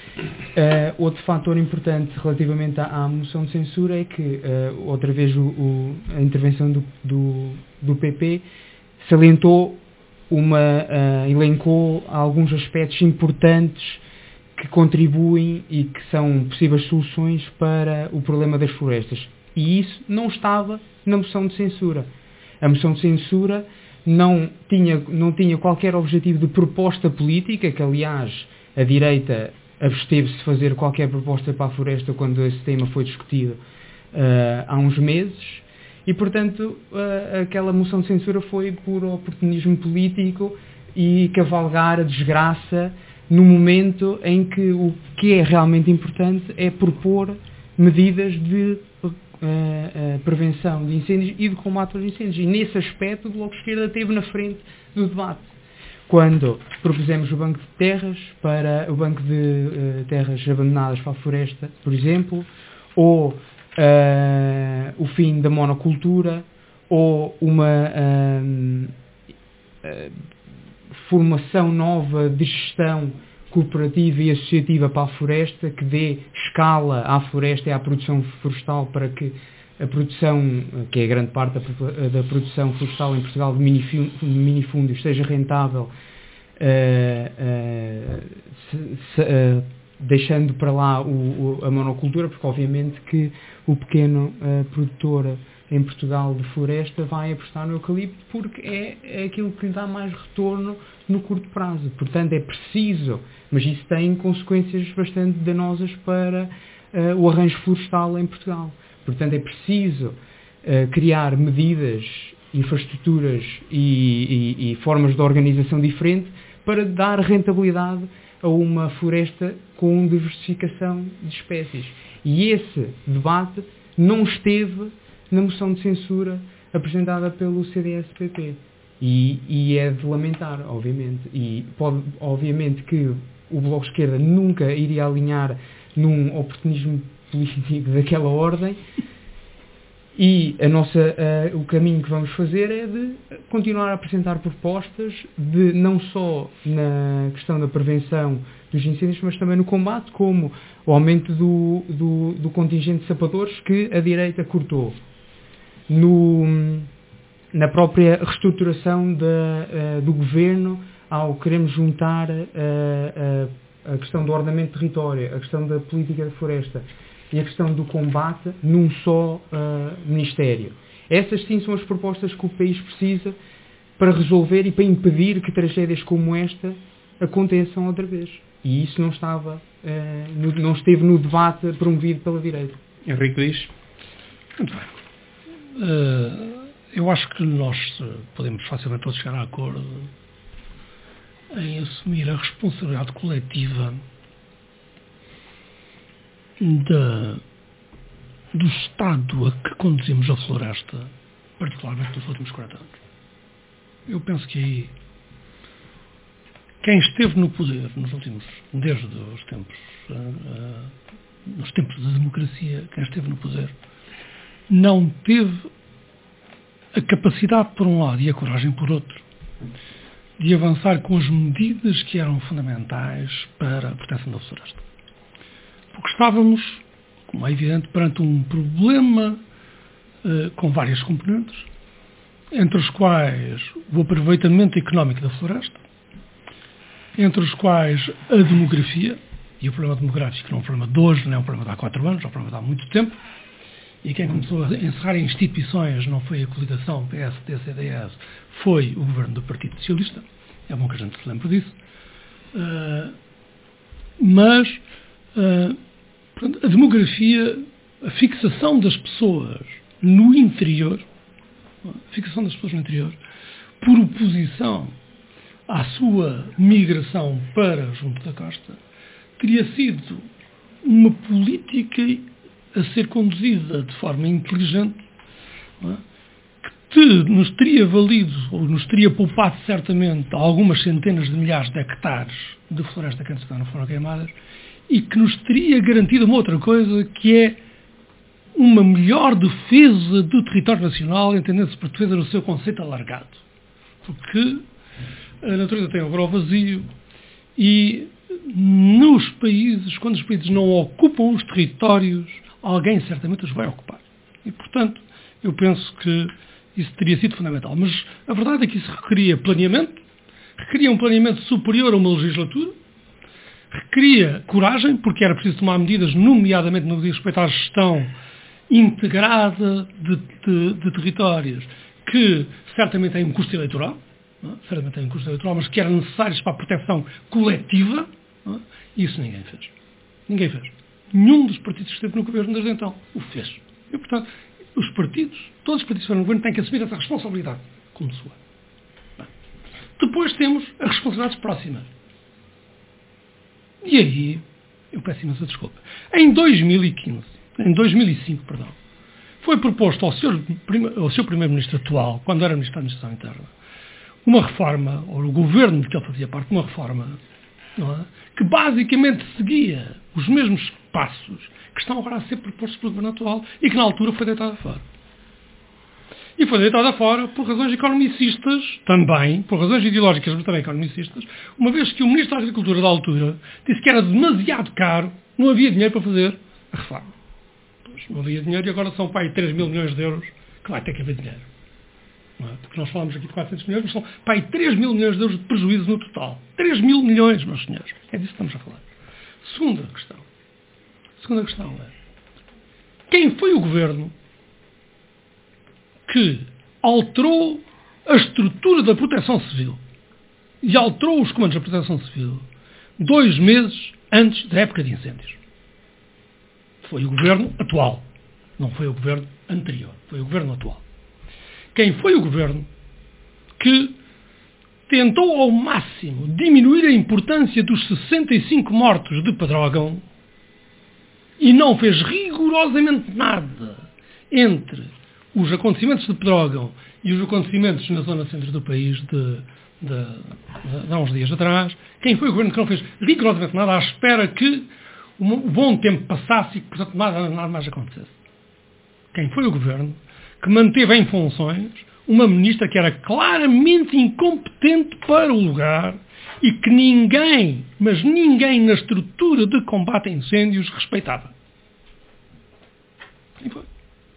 Uh, outro fator importante relativamente à, à moção de censura é que, uh, outra vez, o, o, a intervenção do, do, do P P salientou, uma, uh, elencou alguns aspectos importantes que contribuem e que são possíveis soluções para o problema das florestas. E isso não estava na moção de censura. A moção de censura não tinha, não tinha qualquer objetivo de proposta política, que aliás a direita absteve-se de fazer qualquer proposta para a floresta quando esse tema foi discutido uh, há uns meses, e portanto uh, aquela moção de censura foi por oportunismo político e cavalgar a desgraça no momento em que o que é realmente importante é propor medidas de uh, uh, prevenção de incêndios e de combate aos incêndios. E nesse aspecto o Bloco de Esquerda esteve na frente do debate. Quando propusemos o banco de terras para o banco de uh, terras abandonadas para a floresta, por exemplo, ou uh, o fim da monocultura, ou uma uh, uh, formação nova de gestão cooperativa e associativa para a floresta, que dê escala à floresta e à produção florestal para que a produção, que é grande parte da, da produção florestal em Portugal de minifúndios, seja rentável, uh, uh, se, se, uh, deixando para lá o, o, a monocultura, porque obviamente que o pequeno uh, produtor em Portugal de floresta vai apostar no eucalipto porque é, é aquilo que lhe dá mais retorno no curto prazo. Portanto, é preciso, mas isso tem consequências bastante danosas para uh, o arranjo florestal em Portugal. Portanto, é preciso uh, criar medidas, infraestruturas e, e, e formas de organização diferente para dar rentabilidade a uma floresta com diversificação de espécies. E esse debate não esteve na moção de censura apresentada pelo C D S P P. E, e é de lamentar, obviamente. E pode, obviamente que o Bloco de Esquerda nunca iria alinhar num oportunismo político daquela ordem, e a nossa, uh, o caminho que vamos fazer é de continuar a apresentar propostas, de não só na questão da prevenção dos incêndios, mas também no combate, como o aumento do, do, do contingente de sapadores que a direita cortou, no, na própria reestruturação da, uh, do governo, ao queremos juntar uh, uh, a questão do ordenamento do território, a questão da política de floresta e a questão do combate num só uh, Ministério. Essas sim são as propostas que o país precisa para resolver e para impedir que tragédias como esta aconteçam outra vez. E isso não estava, uh, no, não esteve no debate promovido pela direita. Henrique diz. Muito bem. Uh, eu acho que nós podemos facilmente todos chegar a acordo em assumir a responsabilidade coletiva Da, do estado a que conduzimos a floresta, particularmente nos últimos quarenta anos. Eu penso que aí quem esteve no poder nos últimos, desde os tempos, uh, uh, nos tempos da democracia, quem esteve no poder, não teve a capacidade por um lado e a coragem por outro de avançar com as medidas que eram fundamentais para a proteção da floresta. Porque estávamos, como é evidente, perante um problema uh, com várias componentes, entre os quais o aproveitamento económico da floresta, entre os quais a demografia, e o problema demográfico não é um problema de hoje, não é um problema de há quatro anos, é um problema de há muito tempo, e quem começou a encerrar instituições não foi a coligação P S D C D S, foi o governo do Partido Socialista, é bom que a gente se lembre disso, uh, mas Uh, portanto, a demografia, a fixação das pessoas no interior, a fixação das pessoas no interior, por oposição à sua migração para junto da costa, teria sido uma política a ser conduzida de forma inteligente, não é? Que nos teria valido, ou nos teria poupado certamente algumas centenas de milhares de hectares de floresta que antes não foram queimadas, e que nos teria garantido uma outra coisa, que é uma melhor defesa do território nacional, entendendo-se por defesa no seu conceito alargado. Porque a natureza tem um grau vazio e nos países, quando os países não ocupam os territórios, alguém certamente os vai ocupar. E, portanto, eu penso que isso teria sido fundamental. Mas a verdade é que isso requeria planeamento, requeria um planeamento superior a uma legislatura, requeria coragem, porque era preciso tomar medidas, nomeadamente no que diz respeito à gestão integrada de, de, de territórios, que certamente tem um custo eleitoral, não é? certamente tem um custo eleitoral, mas que eram necessários para a proteção coletiva, não é? Isso ninguém fez. Ninguém fez. Nenhum dos partidos que esteve no governo desde então o fez. E, portanto, os partidos, todos os partidos que estão no governo têm que assumir essa responsabilidade como sua. Bem. Depois temos as responsabilidades próximas. E aí, eu peço imensa desculpa. Em dois mil e quinze, em dois mil e cinco, perdão, foi proposto ao seu, ao seu primeiro-ministro atual, quando era ministro da Administração Interna, uma reforma, ou o governo de que ele fazia parte, uma reforma, não é? Que basicamente seguia os mesmos passos que estão agora a ser propostos pelo governo atual e que na altura foi deitada fora. E foi deitada fora por razões economicistas, também, por razões ideológicas, mas também economicistas, uma vez que o Ministro da Agricultura da altura disse que era demasiado caro, não havia dinheiro para fazer a reforma. Pois, não havia dinheiro e agora são para aí três mil milhões de euros que vai ter que haver dinheiro. Não é? Porque nós falamos aqui de quatrocentos milhões, mas são para aí três mil milhões de euros de prejuízo no total. três mil milhões, meus senhores. É disso que estamos a falar. Segunda questão. Segunda questão é: quem foi o governo que alterou a estrutura da Proteção Civil e alterou os comandos da Proteção Civil dois meses antes da época de incêndios? Foi o governo atual. Não foi o governo anterior. Foi o governo atual. Quem foi o governo que tentou ao máximo diminuir a importância dos sessenta e cinco mortos de Pedrógão e não fez rigorosamente nada entre os acontecimentos de Pedrógão e os acontecimentos na zona centro do país de, de, de, de há uns dias atrás? Quem foi o governo que não fez rigorosamente nada à espera que o bom tempo passasse e que, portanto, nada, nada mais acontecesse? Quem foi o governo que manteve em funções uma ministra que era claramente incompetente para o lugar e que ninguém, mas ninguém na estrutura de combate a incêndios respeitava? Quem foi?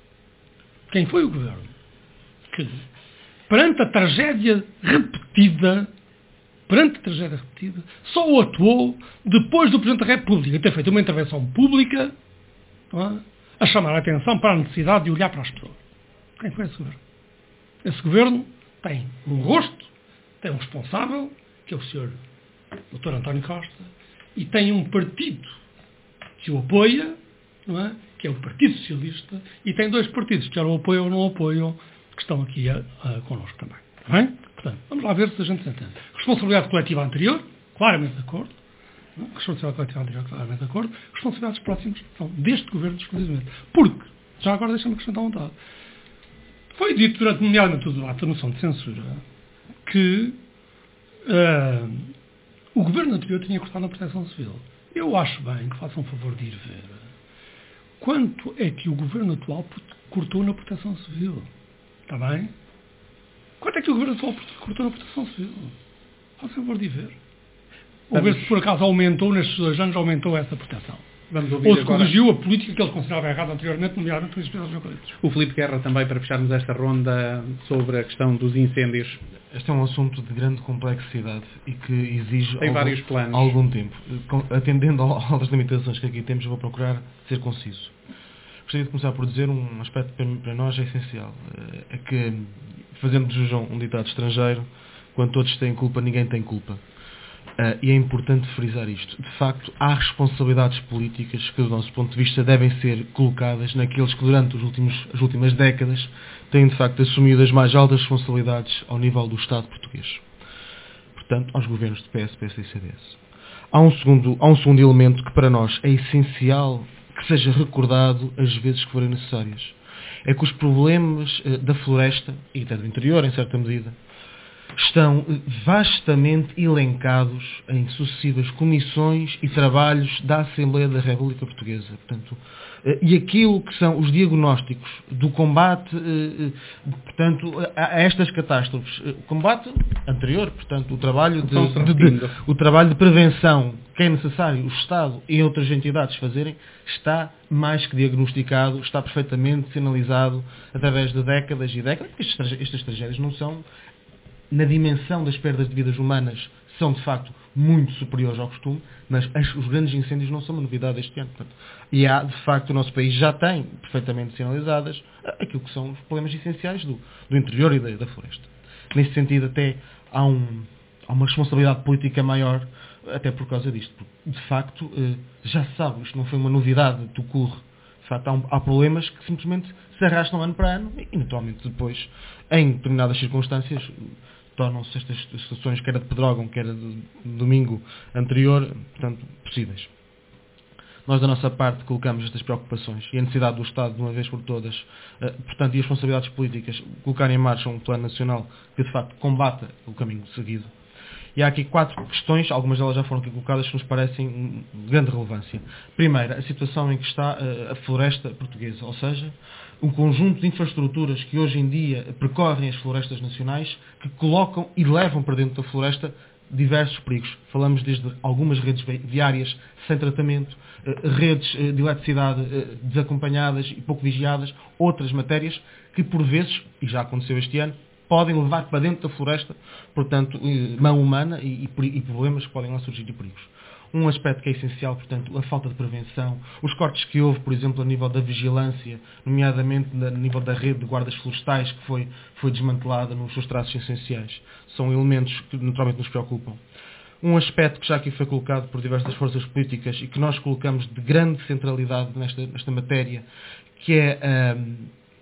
Quem foi o governo que, perante a tragédia repetida, perante a tragédia repetida, só atuou depois do Presidente da República ter feito uma intervenção pública, não é, a chamar a atenção para a necessidade de olhar para as pessoas? Quem foi esse governo? Esse governo tem um rosto, tem um responsável, que é o senhor doutor António Costa, e tem um partido que o apoia, não é? Que é o Partido Socialista, e tem dois partidos que o apoiam ou não apoiam, que estão aqui a, a, connosco também. Está bem? Portanto, vamos lá ver se a gente se entende. Responsabilidade coletiva anterior, claramente de acordo. Não? Responsabilidade coletiva anterior, claramente de acordo. Responsabilidades próximas são deste governo exclusivamente. Porque, já agora deixa-me acrescentar um dado. Foi dito durante, nomeadamente, o debate da moção de censura, que uh, o governo anterior tinha cortado na Proteção Civil. Eu acho bem que façam um favor de ir ver quanto é que o governo atual cortou na Proteção Civil. Está bem? Quanto é que o governo atual cortou na Proteção Civil? Façam um favor de ir ver. Ou ver se por acaso aumentou, nestes dois anos, aumentou essa proteção. Vamos ouvir Ou se agora corrigiu a política que ele considerava errada anteriormente, nomeadamente os hospitais eucaliptos. o Filipe Guerra também, para fecharmos esta ronda sobre a questão dos incêndios. Este é um assunto de grande complexidade e que exige Tem algum, vários planos. algum tempo. Atendendo às limitações que aqui temos, eu vou procurar ser conciso. Gostaria de começar por dizer um aspecto que para nós é essencial. É que, fazendo de jus um ditado estrangeiro, quando todos têm culpa, ninguém tem culpa. Uh, e é importante frisar isto. De facto, há responsabilidades políticas que, do nosso ponto de vista, devem ser colocadas naqueles que, durante os últimos, as últimas décadas, têm, de facto, assumido as mais altas responsabilidades ao nível do Estado português. Portanto, aos governos de P S, P S e C D S. Há um segundo, há um segundo elemento que, para nós, é essencial que seja recordado as vezes que forem necessárias. É que os problemas uh, da floresta, e até do interior, em certa medida, estão vastamente elencados em sucessivas comissões e trabalhos da Assembleia da República Portuguesa. Portanto, e aquilo que são os diagnósticos do combate, portanto, a estas catástrofes, o combate anterior, portanto, o trabalho de, de, de, o trabalho de prevenção que é necessário o Estado e outras entidades fazerem, está mais que diagnosticado, está perfeitamente sinalizado através de décadas e décadas. Estas, estas tragédias não são, na dimensão das perdas de vidas humanas, são de facto muito superiores ao costume, mas as, os grandes incêndios não são uma novidade este ano. Portanto, e há, de facto, o nosso país já tem perfeitamente sinalizadas aquilo que são os problemas essenciais do, do interior e da, da floresta. Nesse sentido, até há, um, há uma responsabilidade política maior, até por causa disto. Porque, de facto, já se sabe, isto não foi uma novidade que ocorre. De facto, há, um, há problemas que simplesmente se arrastam ano para ano e, naturalmente, depois, em determinadas circunstâncias, tornam-se estas situações, que era de Pedrógão, que era de domingo anterior, portanto, possíveis. Nós, da nossa parte, colocamos estas preocupações e a necessidade do Estado, de uma vez por todas, portanto, e as responsabilidades políticas, colocar em marcha um plano nacional que, de facto, combata o caminho seguido. E há aqui quatro questões, algumas delas já foram aqui colocadas, que nos parecem de grande relevância. Primeiro, a situação em que está a floresta portuguesa, ou seja, um conjunto de infraestruturas que hoje em dia percorrem as florestas nacionais, que colocam e levam para dentro da floresta diversos perigos. Falamos desde algumas redes viárias sem tratamento, redes de eletricidade desacompanhadas e pouco vigiadas, outras matérias que por vezes, e já aconteceu este ano, podem levar para dentro da floresta, portanto, mão humana e, e, e problemas que podem lá surgir de perigos. Um aspecto que é essencial, portanto, a falta de prevenção, os cortes que houve, por exemplo, a nível da vigilância, nomeadamente a nível da rede de guardas florestais, que foi, foi desmantelada nos seus traços essenciais. São elementos que naturalmente nos preocupam. Um aspecto que já aqui foi colocado por diversas forças políticas e que nós colocamos de grande centralidade nesta, nesta matéria, que é hum,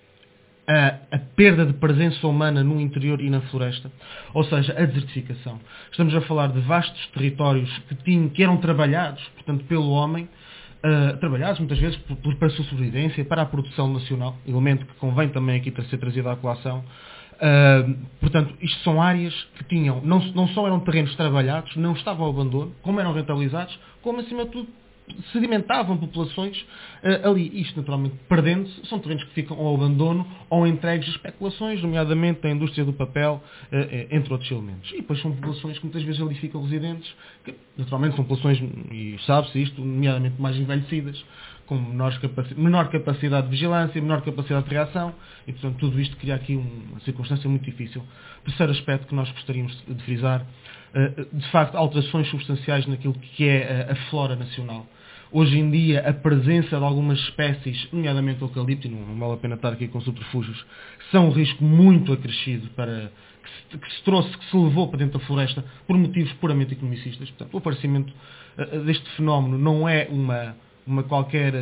A, a perda de presença humana no interior e na floresta, ou seja, a desertificação. Estamos a falar de vastos territórios que, tinham, que eram trabalhados, portanto, pelo homem, uh, trabalhados muitas vezes por, por, para a sua sobrevivência, para a produção nacional, elemento que convém também aqui para ser trazido à colação. Uh, portanto, isto são áreas que tinham, não, não só eram terrenos trabalhados, não estavam ao abandono, como eram rentabilizados, como acima de tudo sedimentavam populações uh, ali. Isto, naturalmente, perdendo-se, são terrenos que ficam ao abandono ou entregues a especulações, nomeadamente da indústria do papel, uh, uh, entre outros elementos. E depois são populações que muitas vezes ali ficam residentes, que naturalmente são populações, e sabe-se isto, nomeadamente mais envelhecidas, com menor capacidade, menor capacidade de vigilância, menor capacidade de reação, e portanto tudo isto cria aqui uma circunstância muito difícil. Terceiro aspecto que nós gostaríamos de frisar, de facto, alterações substanciais naquilo que é a flora nacional. Hoje em dia, a presença de algumas espécies, nomeadamente o eucalipto, e não, não vale a pena estar aqui com subterfúgios, são um risco muito acrescido para, que, se, que se trouxe, que se levou para dentro da floresta por motivos puramente economicistas. Portanto, o aparecimento uh, deste fenómeno não é uma, uma qualquer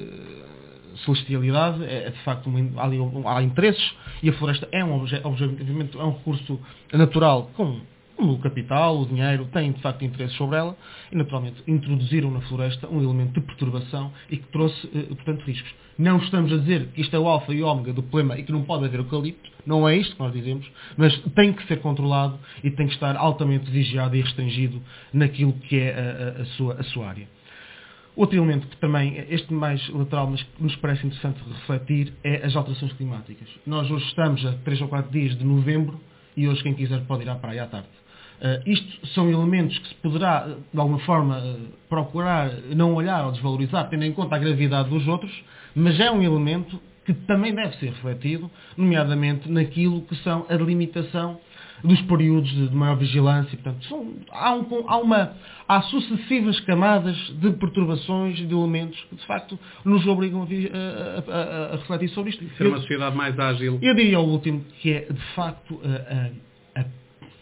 uh, celestialidade, é, é de facto, um, há, ali, um, há interesses, e a floresta é um, obje, objetivamente, é um recurso natural com o capital, o dinheiro, têm de facto interesses sobre ela e naturalmente introduziram na floresta um elemento de perturbação e que trouxe, portanto, riscos. Não estamos a dizer que isto é o alfa e o ômega do problema e que não pode haver eucalipto, não é isto que nós dizemos, mas tem que ser controlado e tem que estar altamente vigiado e restringido naquilo que é a, a, a, sua, a sua área. Outro elemento que também, este mais lateral, mas que nos parece interessante refletir, é as alterações climáticas. Nós hoje estamos a três ou quatro dias de novembro e hoje quem quiser pode ir à praia à tarde. Uh, isto são elementos que se poderá, de alguma forma, uh, procurar não olhar ou desvalorizar, tendo em conta a gravidade dos outros, mas é um elemento que também deve ser refletido, nomeadamente naquilo que são a delimitação dos períodos de, de maior vigilância. Portanto, são, há, um, há, uma, há sucessivas camadas de perturbações e de elementos que, de facto, nos obrigam a, a, a, a refletir sobre isto. Ser uma sociedade mais ágil. Eu diria o último, que é, de facto, a, a, a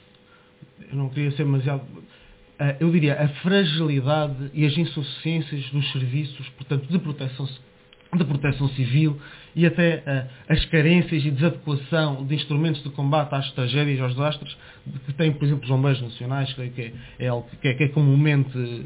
eu não queria ser demasiado, eu diria, a fragilidade e as insuficiências dos serviços, portanto, de proteção, de proteção civil e até uh, as carências e desadequação de instrumentos de combate às tragédias e aos desastres que têm, por exemplo, os bombeiros nacionais, que é, é algo que é, que é comumente,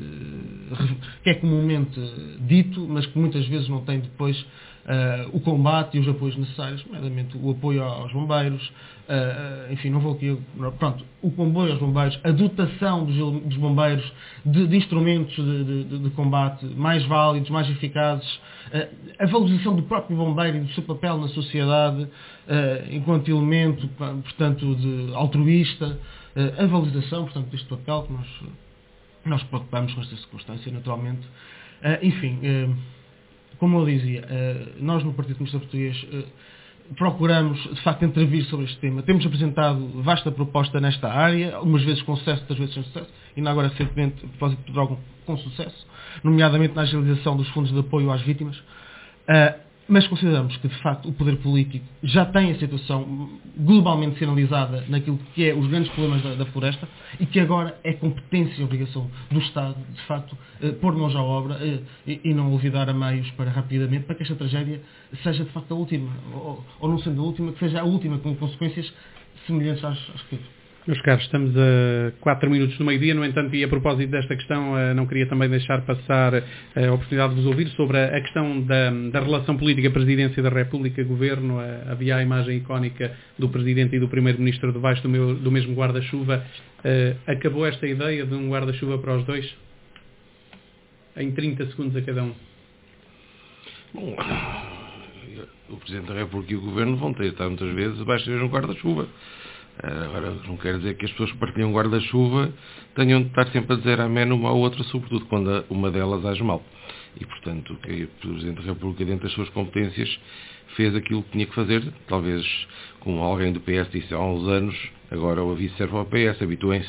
que é comumente dito, mas que muitas vezes não tem depois uh, o combate e os apoios necessários, nomeadamente o apoio aos bombeiros, uh, enfim, não vou aqui, pronto, o apoio aos bombeiros, a dotação dos, dos bombeiros de, de instrumentos de, de, de combate mais válidos, mais eficazes, uh, a valorização do próprio bombeiro e do seu papel na sociedade uh, enquanto elemento, portanto, de altruísta, uh, a valorização, portanto, deste papel que nós, nós preocupamos com esta circunstância, naturalmente. Uh, enfim, uh, como eu dizia, uh, nós no Partido Comunista Português uh, procuramos, de facto, intervir sobre este tema. Temos apresentado vasta proposta nesta área, umas vezes com sucesso, outras vezes sem sucesso, e ainda agora recentemente, a propósito de droga, com sucesso, nomeadamente na agilização dos fundos de apoio às vítimas. Uh, mas consideramos que, de facto, o poder político já tem a situação globalmente sinalizada naquilo que é os grandes problemas da, da floresta e que agora é competência e obrigação do Estado, de facto, eh, pôr mãos à obra eh, e, e não olvidar a meios para rapidamente, para que esta tragédia seja, de facto, a última, ou, ou não sendo a última, que seja a última com consequências semelhantes às, às que teve. Meus caros, estamos a quatro minutos do meio-dia, no entanto, e a propósito desta questão, não queria também deixar passar a oportunidade de vos ouvir sobre a questão da, da relação política Presidência da República, Governo. Havia a imagem icónica do Presidente e do Primeiro-Ministro debaixo do, meu, do mesmo guarda-chuva. Acabou esta ideia de um guarda-chuva para os dois? Em trinta segundos a cada um. Bom, o Presidente da República e o Governo vão ter de estar muitas vezes debaixo de um guarda-chuva. Agora, não quer dizer que as pessoas que partilham guarda-chuva tenham de estar sempre a dizer amém uma ou outra, sobretudo quando uma delas age mal. E, portanto, o que o Presidente da República, dentro das suas competências, fez aquilo que tinha que fazer, talvez como alguém do P S disse há uns anos, agora o aviso serve ao P S, habituem-se.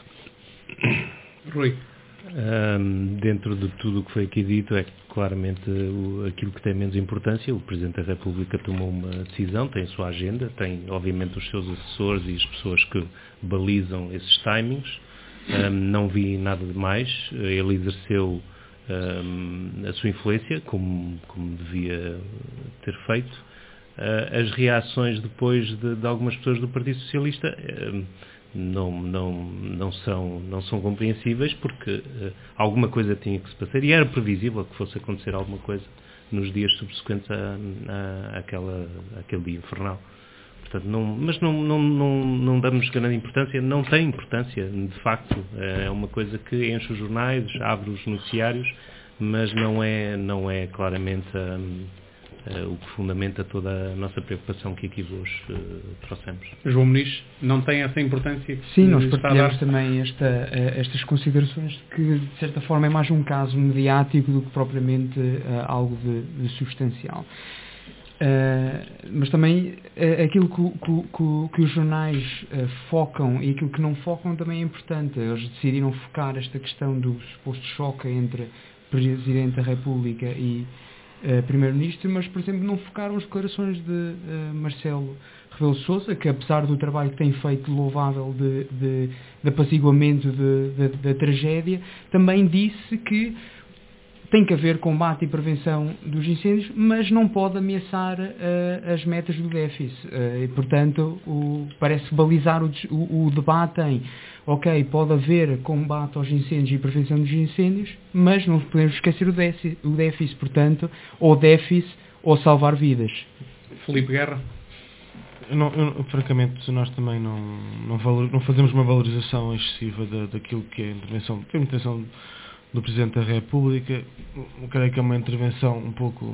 Rui. Um, dentro de tudo o que foi aqui dito, é claramente o, aquilo que tem menos importância. O Presidente da República tomou uma decisão, tem a sua agenda, tem obviamente os seus assessores e as pessoas que balizam esses timings. Um, não vi nada de mais. Ele exerceu um, a sua influência como, como devia ter feito. Uh, as reações depois de, de algumas pessoas do Partido Socialista um, Não, não, não, são, não são compreensíveis, porque uh, alguma coisa tinha que se passar e era previsível que fosse acontecer alguma coisa nos dias subsequentes a, a, àquela, àquele dia infernal. Portanto, não, mas não, não, não, não damos grande importância, não tem importância, de facto. É uma coisa que enche os jornais, abre os noticiários, mas não é, não é claramente um, Uh, o que fundamenta toda a nossa preocupação que aqui vos uh, trouxemos. João Muniz, não tem essa importância? Que Sim, nós partilhamos também esta, uh, estas considerações que, de certa forma, é mais um caso mediático do que propriamente uh, algo de, de substancial. Uh, mas também uh, aquilo que, que, que, que os jornais uh, focam e aquilo que não focam também é importante. Eles decidiram focar esta questão do suposto choque entre Presidente da República e Uh, Primeiro-Ministro, mas, por exemplo, não focaram as declarações de uh, Marcelo Rebelo de Sousa, que apesar do trabalho que tem feito louvável de, de, de apaziguamento da tragédia, também disse que tem que haver combate e prevenção dos incêndios, mas não pode ameaçar uh, as metas do déficit. Uh, e, portanto, o, parece balizar o, o, o debate em, ok, pode haver combate aos incêndios e prevenção dos incêndios, mas não podemos esquecer o déficit, o déficit portanto, ou déficit ou salvar vidas. Filipe Guerra. Eu não, eu, francamente, nós também não, não, valor, não fazemos uma valorização excessiva da, daquilo que é a intervenção, que é a intervenção do Presidente da República. Eu creio que é uma intervenção um pouco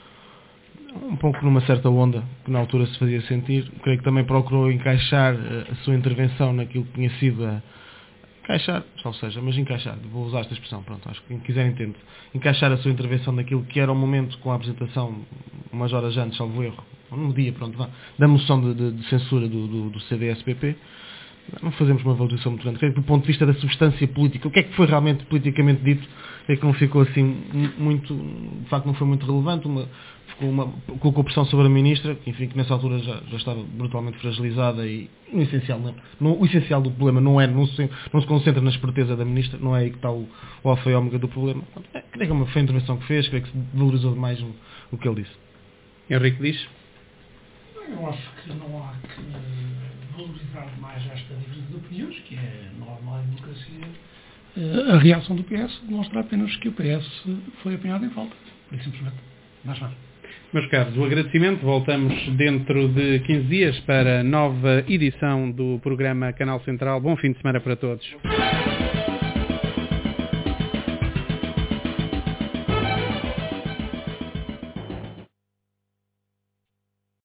um pouco numa certa onda que na altura se fazia sentir. Eu creio que também procurou encaixar a sua intervenção naquilo que tinha sido a encaixar, ou seja, mas encaixar, vou usar esta expressão, pronto, acho que quem quiser entende, encaixar a sua intervenção naquilo que era o momento com a apresentação umas horas antes, salvo erro, no dia, pronto, vá, da moção de, de, de censura do, do, do C D S P P. Não fazemos uma valorização muito grande. Creio que do ponto de vista da substância política, o que é que foi realmente politicamente dito, é que não ficou assim muito, de facto não foi muito relevante, uma, ficou uma, colocou pressão sobre a Ministra, que, enfim, que nessa altura já, já estava brutalmente fragilizada e no essencial, não, no, o essencial do problema não é, não se, não se concentra na esperteza da Ministra, não é aí que está o, o alfa e ômega do problema. É, creio que é uma, foi a intervenção que fez, creio que se valorizou demais o, o que ele disse. Henrique diz? Eu acho que não há que valorizar mais esta divergência de opiniões, que é normal em democracia. A reação do P S demonstra apenas que o P S foi apanhado em falta, por isso simplesmente. Mais nada. Meus caros, o agradecimento. Voltamos dentro de quinze dias para a nova edição do programa Canal Central. Bom fim de semana para todos.